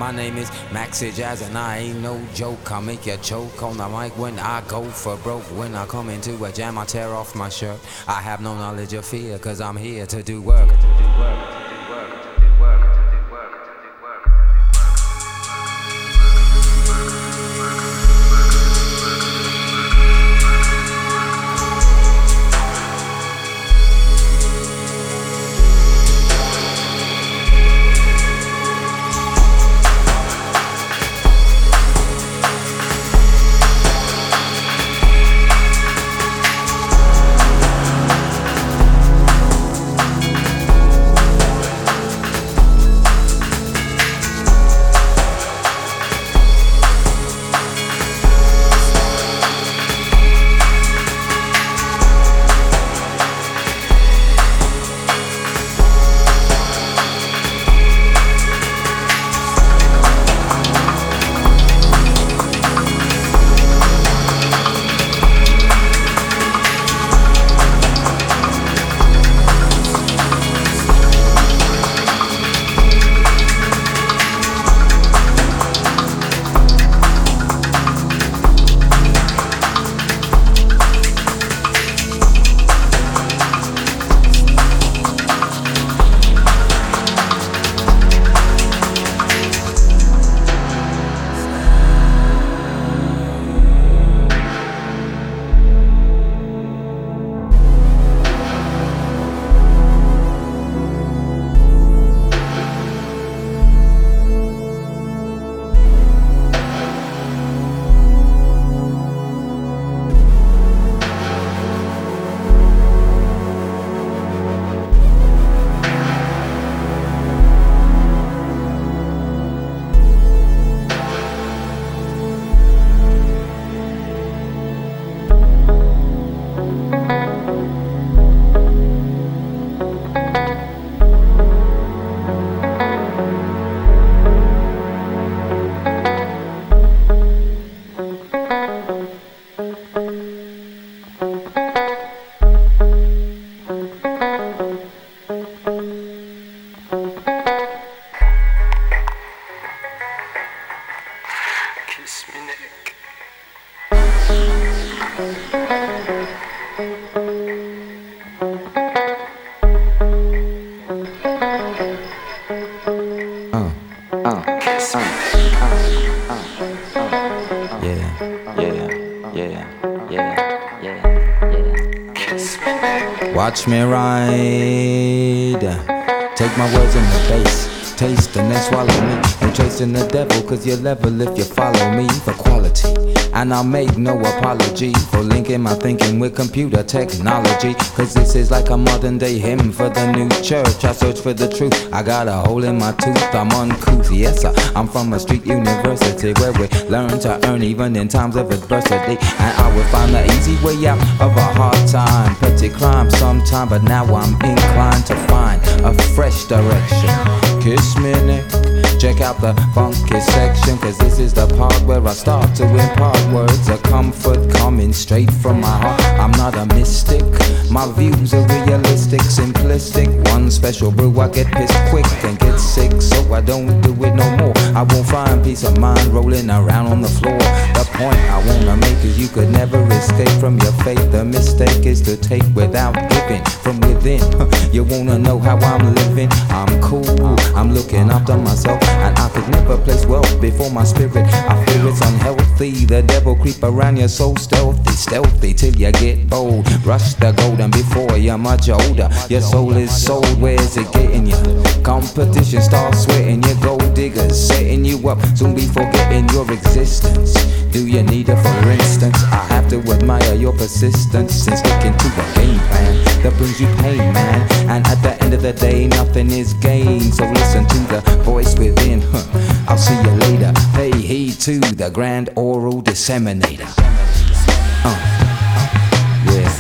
My name is Maxi Jazz and I ain't no joke. I make you choke on the mic when I go for broke. When I come into a jam, I tear off my shirt. I have no knowledge of fear, cause I'm here to do work. Watch me ride, take my words in the face, taste and then swallow me. Ain't chasing the devil cause you're level if you follow me for quality. And I'll make no apology for linking my thinking with computer technology. Cause this is like a modern day hymn for the new church. I search for the truth, I got a hole in my tooth, I'm uncouth. Yes sir, I'm from a street university where we learn to earn even in times of adversity. And I will find the easy way out of a hard time. Petty crime sometime, but now I'm inclined to find a fresh direction. Kiss me neck, check out the funky section, cause this is the part where I start to impart words of comfort coming straight from my heart. I'm not a mystic, my views are realistic, simplistic. One special brew, I get pissed quick and get sick, so I don't do it no more. I won't find peace of mind rolling around on the floor. The point I wanna make is you could never escape from your fate. The mistake is to take without giving from within. You wanna know how I'm living? I'm cool, I'm looking after myself, and I could never place wealth before my spirit. I feel it's unhealthy. The devil creep around you so stealthy, stealthy till you get bold. Rush the golden before you're much older. Your soul is sold, where's it getting you? Competition starts sweating, your gold diggers setting you up, soon be forgetting your existence. Do you need it for instance? I have to admire your persistence in sticking to a game plan that brings you pain, man. And at the end of the day, nothing is gained. So listen to the voice within. I'll see you later. Pay heed to the grand oral disseminator. Yeah.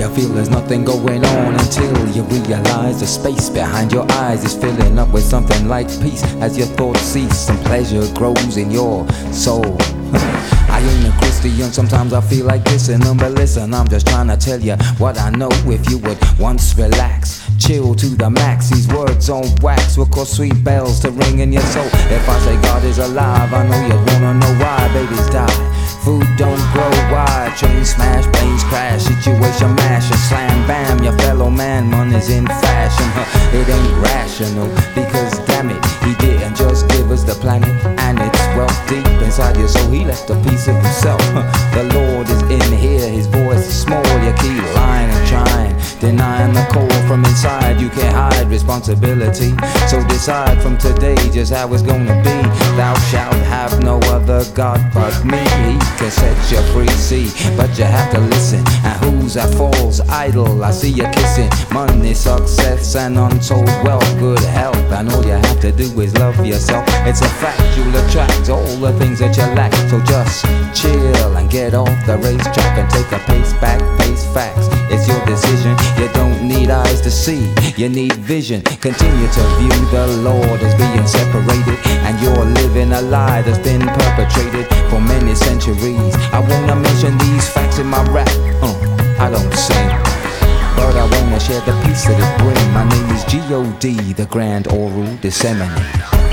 feel there's nothing going on until you realize the space behind your eyes is filling up with something like peace. As your thoughts cease and pleasure grows in your soul. I ain't a Christian, sometimes I feel like dissing them, but listen, I'm just trying to tell you what I know. If you would once relax, chill to the max, these words on wax will cause sweet bells to ring in your soul. If I say God is alive, I know you wanna know why. Babies die, food don't grow wide, train smash, planes crash, situation mash, and slam bam, your fellow man, money's in fashion. It ain't rational, because damn it, he didn't just give us the planet and its wealth deep inside you, so he left a piece of himself. The Lord is in here, his voice is small, you keep lying and trying, denying the call from inside. You can't hide responsibility, so decide from today just how it's gonna be. Thou shalt have no other God but me. He can set you free, see, but you have to listen. And who's that falls idle? I see you kissing money, success, and untold wealth, good health, and all you have to do is love yourself. It's a fact, you'll attract all the things that you lack. So just chill and get off the racetrack and take a pace back, face facts. It's your decision. You don't need eyes to see, you need vision. Continue to view the Lord as being separated, and you're living a lie that's been perpetrated for many centuries. I wanna mention these facts in my rap. I don't sing, but I wanna share the peace that it brings. My name is G.O.D., the Grand Oral Disseminator.